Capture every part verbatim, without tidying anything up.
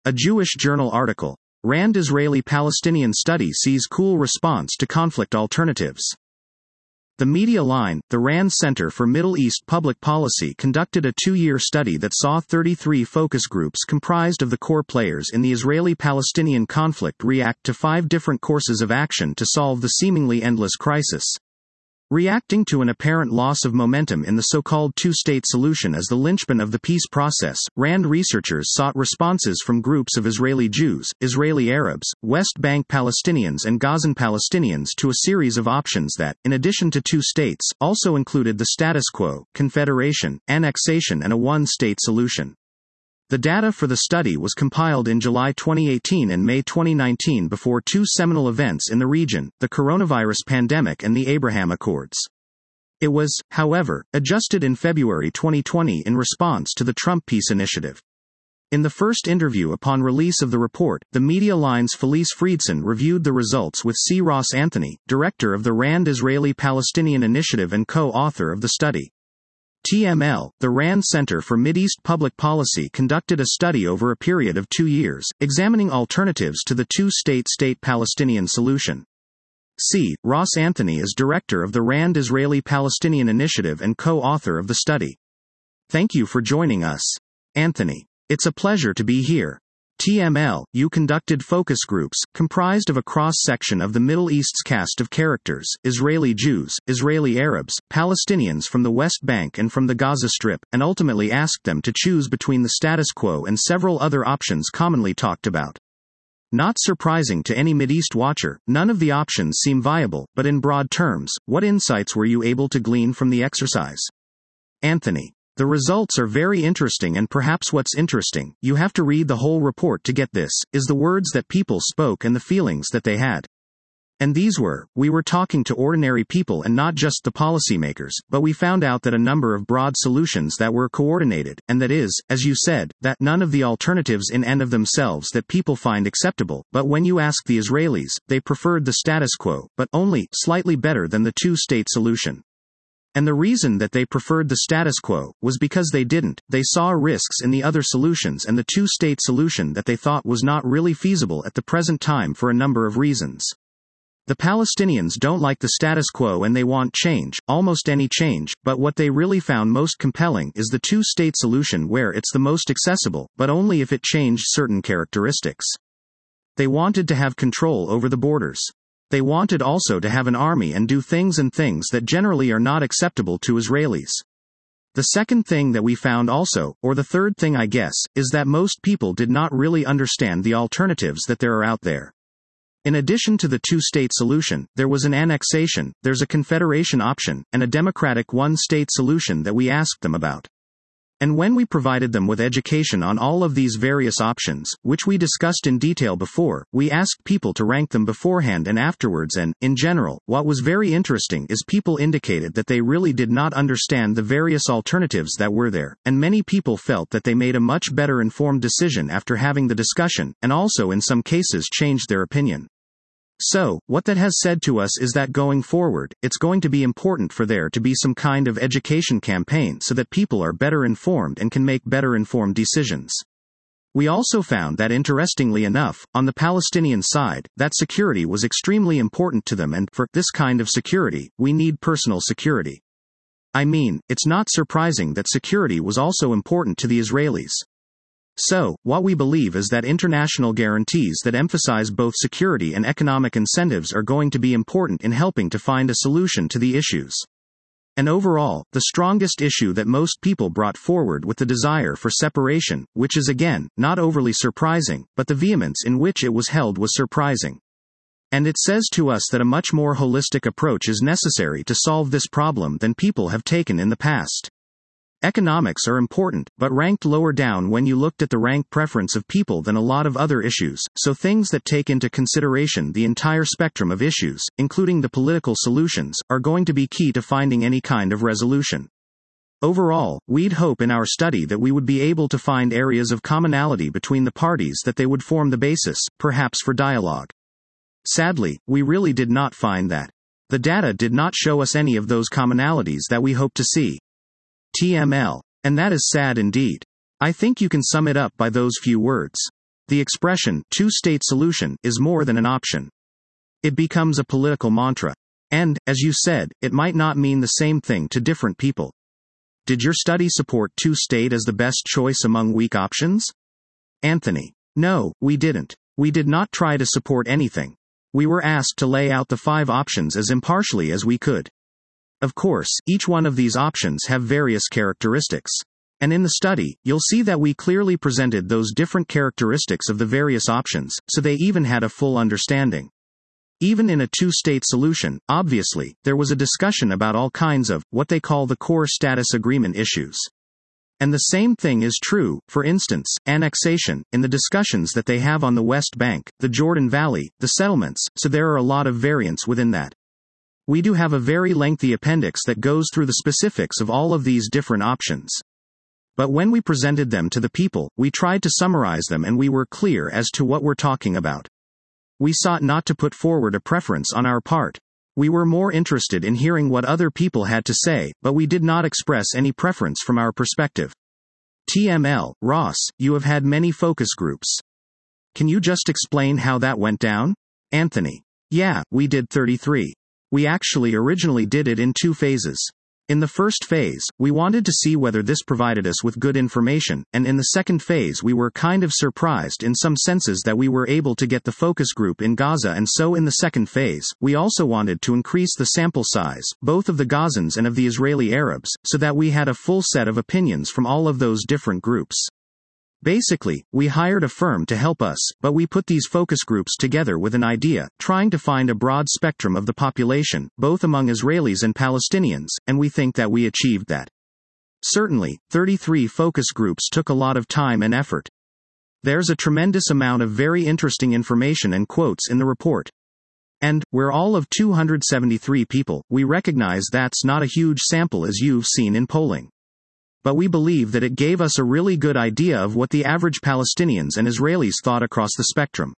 A Jewish Journal article. Rand Israeli-Palestinian study sees cool response to conflict alternatives. The Media Line, the Rand Center for Middle East Public Policy conducted a two-year study that saw thirty-three focus groups comprised of the core players in the Israeli-Palestinian conflict react to five different courses of action to solve the seemingly endless crisis. Reacting to an apparent loss of momentum in the so-called two-state solution as the linchpin of the peace process, Rand researchers sought responses from groups of Israeli Jews, Israeli Arabs, West Bank Palestinians and Gazan Palestinians to a series of options that, in addition to two states, also included the status quo, confederation, annexation and a one-state solution. The data for the study was compiled in July twenty eighteen and May twenty nineteen before two seminal events in the region, the coronavirus pandemic and the Abraham Accords. It was, however, adjusted in February twenty twenty in response to the Trump Peace Initiative. In the first interview upon release of the report, the Media Line's Felice Friedson reviewed the results with C. Ross Anthony, director of the Rand Israeli-Palestinian Initiative and co-author of the study. T M L, the Rand Center for Mideast Public Policy conducted a study over a period of two years, examining alternatives to the two-state state-Palestinian solution. C. Ross Anthony is director of the Rand Israeli-Palestinian Initiative and co-author of the study. Thank you for joining us, Anthony. It's a pleasure to be here. T M L, you conducted focus groups, comprised of a cross-section of the Middle East's cast of characters, Israeli Jews, Israeli Arabs, Palestinians from the West Bank and from the Gaza Strip, and ultimately asked them to choose between the status quo and several other options commonly talked about. Not surprising to any Mideast watcher, none of the options seem viable, but in broad terms, what insights were you able to glean from the exercise? Anthony. The results are very interesting, and perhaps what's interesting, you have to read the whole report to get this, is the words that people spoke and the feelings that they had. And these were, we were talking to ordinary people and not just the policymakers, but we found out that a number of broad solutions that were coordinated, and that is, as you said, that none of the alternatives in and of themselves that people find acceptable, but when you ask the Israelis, they preferred the status quo, but only slightly better than the two-state solution. And the reason that they preferred the status quo was because they didn't, they saw risks in the other solutions and the two-state solution that they thought was not really feasible at the present time for a number of reasons. The Palestinians don't like the status quo and they want change, almost any change, but what they really found most compelling is the two-state solution where it's the most accessible, but only if it changed certain characteristics. They wanted to have control over the borders. They wanted also to have an army and do things and things that generally are not acceptable to Israelis. The second thing that we found also, or the third thing I guess, is that most people did not really understand the alternatives that there are out there. In addition to the two-state solution, there was an annexation, there's a confederation option, and a democratic one-state solution that we asked them about. And when we provided them with education on all of these various options, which we discussed in detail before, we asked people to rank them beforehand and afterwards, and, in general, what was very interesting is people indicated that they really did not understand the various alternatives that were there, and many people felt that they made a much better informed decision after having the discussion, and also in some cases changed their opinion. So, what that has said to us is that going forward, it's going to be important for there to be some kind of education campaign so that people are better informed and can make better informed decisions. We also found that, interestingly enough, on the Palestinian side, that security was extremely important to them, and for this kind of security, we need personal security. I mean, it's not surprising that security was also important to the Israelis. So, what we believe is that international guarantees that emphasize both security and economic incentives are going to be important in helping to find a solution to the issues. And overall, the strongest issue that most people brought forward with the desire for separation, which is again, not overly surprising, but the vehemence in which it was held was surprising. And it says to us that a much more holistic approach is necessary to solve this problem than people have taken in the past. Economics are important, but ranked lower down when you looked at the rank preference of people than a lot of other issues, so things that take into consideration the entire spectrum of issues, including the political solutions, are going to be key to finding any kind of resolution. Overall, we'd hope in our study that we would be able to find areas of commonality between the parties that they would form the basis, perhaps for dialogue. Sadly, we really did not find that. The data did not show us any of those commonalities that we hope to see. T M L. And that is sad indeed. I think you can sum it up by those few words. the expression, two-state solution, is more than an option. It becomes a political mantra. And, as you said, it might not mean the same thing to different people. Did your study support two-state as the best choice among weak options? Anthony. No, we didn't. We did not try to support anything. We were asked to lay out the five options as impartially as we could. Of course, each one of these options have various characteristics. And in the study, you'll see that we clearly presented those different characteristics of the various options, so they even had a full understanding. Even in a two-state solution, obviously, there was a discussion about all kinds of, what they call the core status agreement issues. And the same thing is true, for instance, annexation, in the discussions that they have on the West Bank, the Jordan Valley, the settlements, so there are a lot of variants within that. We do have a very lengthy appendix that goes through the specifics of all of these different options. But when we presented them to the people, we tried to summarize them and we were clear as to what we're talking about. We sought not to put forward a preference on our part. We were more interested in hearing what other people had to say, but we did not express any preference from our perspective. T M L, Ross, you have had many focus groups. Can you just explain how that went down? Anthony. Yeah, we did thirty-three. We actually originally did it in two phases. In the first phase, we wanted to see whether this provided us with good information, and in the second phase we were kind of surprised in some senses that we were able to get the focus group in Gaza, and so in the second phase, we also wanted to increase the sample size, both of the Gazans and of the Israeli Arabs, so that we had a full set of opinions from all of those different groups. Basically, we hired a firm to help us, but we put these focus groups together with an idea, trying to find a broad spectrum of the population, both among Israelis and Palestinians, and we think that we achieved that. Certainly, thirty-three focus groups took a lot of time and effort. There's a tremendous amount of very interesting information and quotes in the report. And, we're all of two hundred seventy-three people, we recognize that's not a huge sample as you've seen in polling. But we believe that it gave us a really good idea of what the average Palestinians and Israelis thought across the spectrum.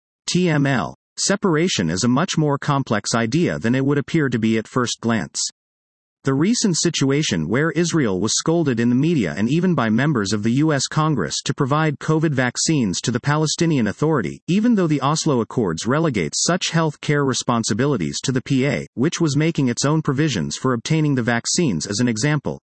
T M L. Separation is a much more complex idea than it would appear to be at first glance. The recent situation where Israel was scolded in the media and even by members of the U S Congress to provide COVID vaccines to the Palestinian Authority, even though the Oslo Accords relegates such health care responsibilities to the P A, which was making its own provisions for obtaining the vaccines as an example.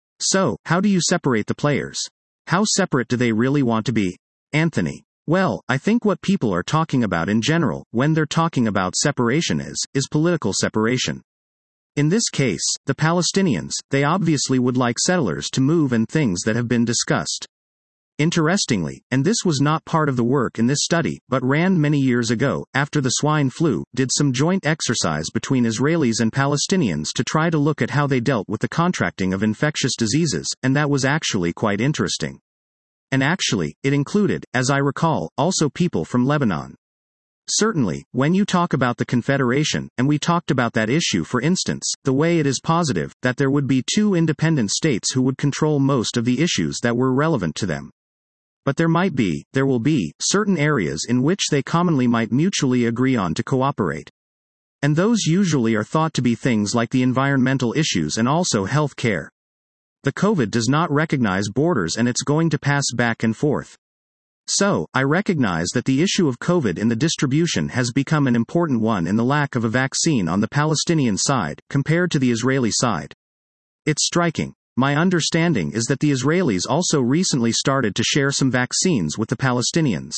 So, how do you separate the players? How separate do they really want to be? Anthony. Well, I think what people are talking about in general, when they're talking about separation is, is political separation. In this case, the Palestinians, they obviously would like settlers to move and things that have been discussed. Interestingly, and this was not part of the work in this study, but ran many years ago, after the swine flu, did some joint exercise between Israelis and Palestinians to try to look at how they dealt with the contracting of infectious diseases, and that was actually quite interesting. And actually, it included, as I recall, also people from Lebanon. Certainly, when you talk about the Confederation, and we talked about that issue for instance, the way it is positive, that there would be two independent states who would control most of the issues that were relevant to them. But there might be, there will be, certain areas in which they commonly might mutually agree on to cooperate. And those usually are thought to be things like the environmental issues and also health care. The COVID does not recognize borders and it's going to pass back and forth. So, I recognize that the issue of COVID in the distribution has become an important one in the lack of a vaccine on the Palestinian side, compared to the Israeli side. It's striking. My understanding is that the Israelis also recently started to share some vaccines with the Palestinians.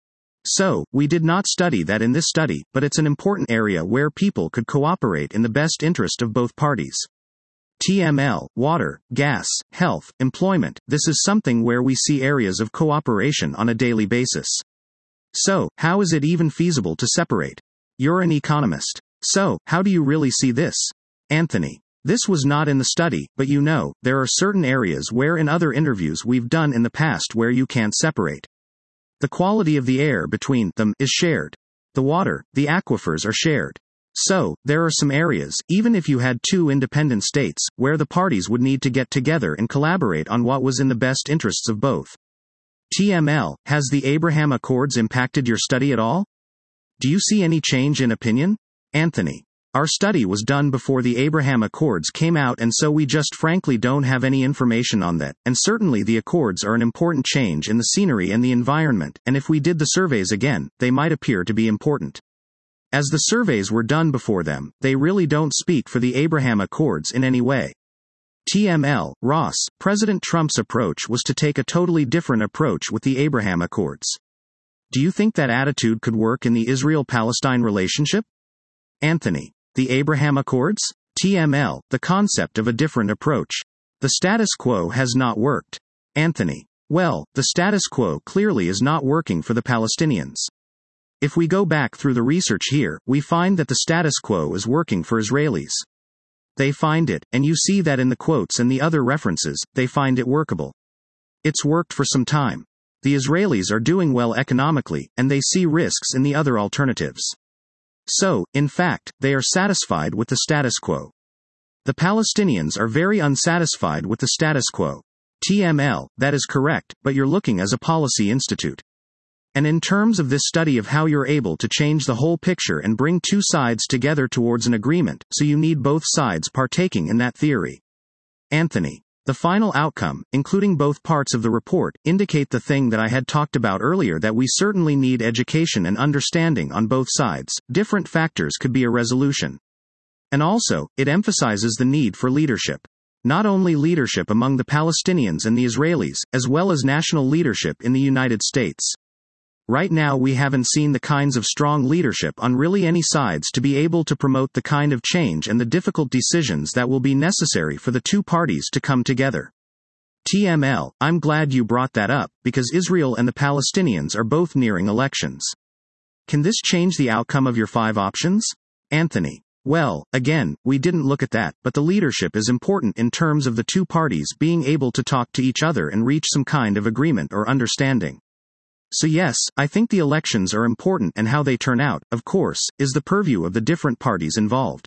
So, we did not study that in this study, but it's an important area where people could cooperate in the best interest of both parties. T M L, water, gas, health, employment, this is something where we see areas of cooperation on a daily basis. So, how is it even feasible to separate? You're an economist. So, how do you really see this? Anthony. This was not in the study, but you know, there are certain areas where in other interviews we've done in the past where you can't separate. The quality of the air between them is shared. The water, the aquifers are shared. So, there are some areas, even if you had two independent states, where the parties would need to get together and collaborate on what was in the best interests of both. T M L, has the Abraham Accords impacted your study at all? Do you see any change in opinion? Anthony. Our study was done before the Abraham Accords came out, and so we just frankly don't have any information on that, and certainly the Accords are an important change in the scenery and the environment, and if we did the surveys again, they might appear to be important. As the surveys were done before them, they really don't speak for the Abraham Accords in any way. T M L, Ross, President Trump's approach was to take a totally different approach with the Abraham Accords. Do you think that attitude could work in the Israel-Palestine relationship? Anthony. The Abraham Accords? T M L, the concept of a different approach. The status quo has not worked. Anthony. Well, the status quo clearly is not working for the Palestinians. If we go back through the research here, we find that the status quo is working for Israelis. They find it, and you see that in the quotes and the other references, they find it workable. It's worked for some time. The Israelis are doing well economically, and they see risks in the other alternatives. So, in fact, they are satisfied with the status quo. The Palestinians are very unsatisfied with the status quo. T M L, that is correct, but you're looking as a policy institute. And in terms of this study of how you're able to change the whole picture and bring two sides together towards an agreement, so you need both sides partaking in that theory. Anthony. The final outcome, including both parts of the report, indicate the thing that I had talked about earlier, that we certainly need education and understanding on both sides. Different factors could be a resolution. And also, it emphasizes the need for leadership. Not only leadership among the Palestinians and the Israelis, as well as national leadership in the United States. Right now we haven't seen the kinds of strong leadership on really any sides to be able to promote the kind of change and the difficult decisions that will be necessary for the two parties to come together. T M L, I'm glad you brought that up, because Israel and the Palestinians are both nearing elections. Can this change the outcome of your five options? Anthony. Well, again, we didn't look at that, but the leadership is important in terms of the two parties being able to talk to each other and reach some kind of agreement or understanding. So yes, I think the elections are important, and how they turn out, of course, is the purview of the different parties involved.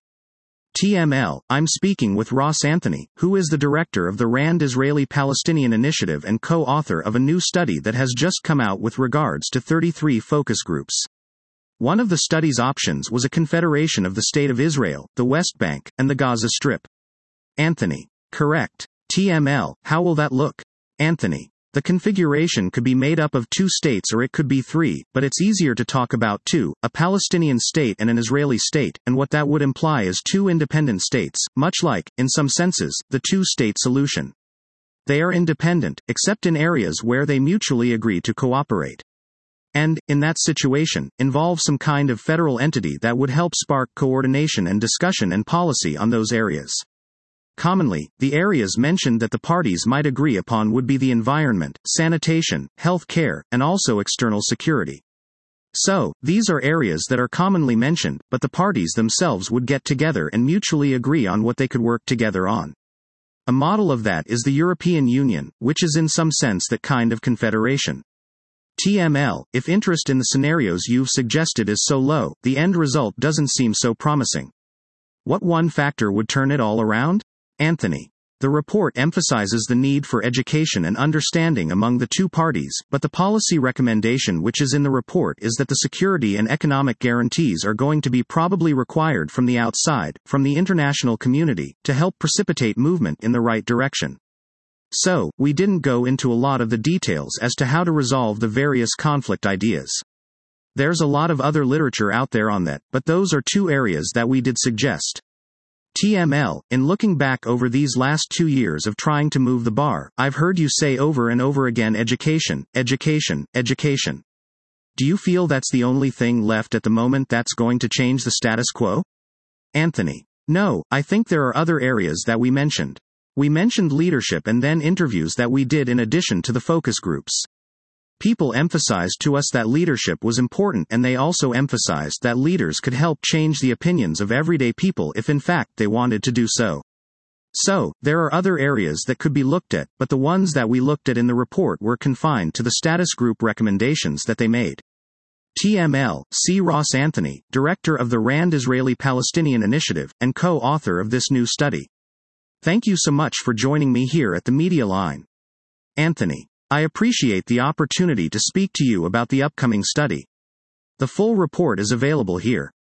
T M L, I'm speaking with Ross Anthony, who is the director of the RAND Israeli-Palestinian Initiative and co-author of a new study that has just come out with regards to thirty-three focus groups. One of the study's options was a confederation of the State of Israel, the West Bank, and the Gaza Strip. Anthony. Correct. T M L, how will that look? Anthony. The configuration could be made up of two states, or it could be three, but it's easier to talk about two, a Palestinian state and an Israeli state, and what that would imply is two independent states, much like, in some senses, the two-state solution. They are independent, except in areas where they mutually agree to cooperate. And, in that situation, involve some kind of federal entity that would help spark coordination and discussion and policy on those areas. Commonly, the areas mentioned that the parties might agree upon would be the environment, sanitation, health care, and also external security. So, these are areas that are commonly mentioned, but the parties themselves would get together and mutually agree on what they could work together on. A model of that is the European Union, which is in some sense that kind of confederation. T M L, if interest in the scenarios you've suggested is so low, the end result doesn't seem so promising. What one factor would turn it all around? Anthony. The report emphasizes the need for education and understanding among the two parties, but the policy recommendation which is in the report is that the security and economic guarantees are going to be probably required from the outside, from the international community, to help precipitate movement in the right direction. So, we didn't go into a lot of the details as to how to resolve the various conflict ideas. There's a lot of other literature out there on that, but those are two areas that we did suggest. T M L, in looking back over these last two years of trying to move the bar, I've heard you say over and over again education, education, education. Do you feel that's the only thing left at the moment that's going to change the status quo? Anthony. No, I think there are other areas that we mentioned. We mentioned leadership and then interviews that we did in addition to the focus groups. People emphasized to us that leadership was important, and they also emphasized that leaders could help change the opinions of everyday people if in fact they wanted to do so. So, there are other areas that could be looked at, but the ones that we looked at in the report were confined to the status group recommendations that they made. T M L, C. Ross Anthony, director of the RAND Israeli-Palestinian Initiative, and co-author of this new study. Thank you so much for joining me here at the Media Line. Anthony. I appreciate the opportunity to speak to you about the upcoming study. The full report is available here.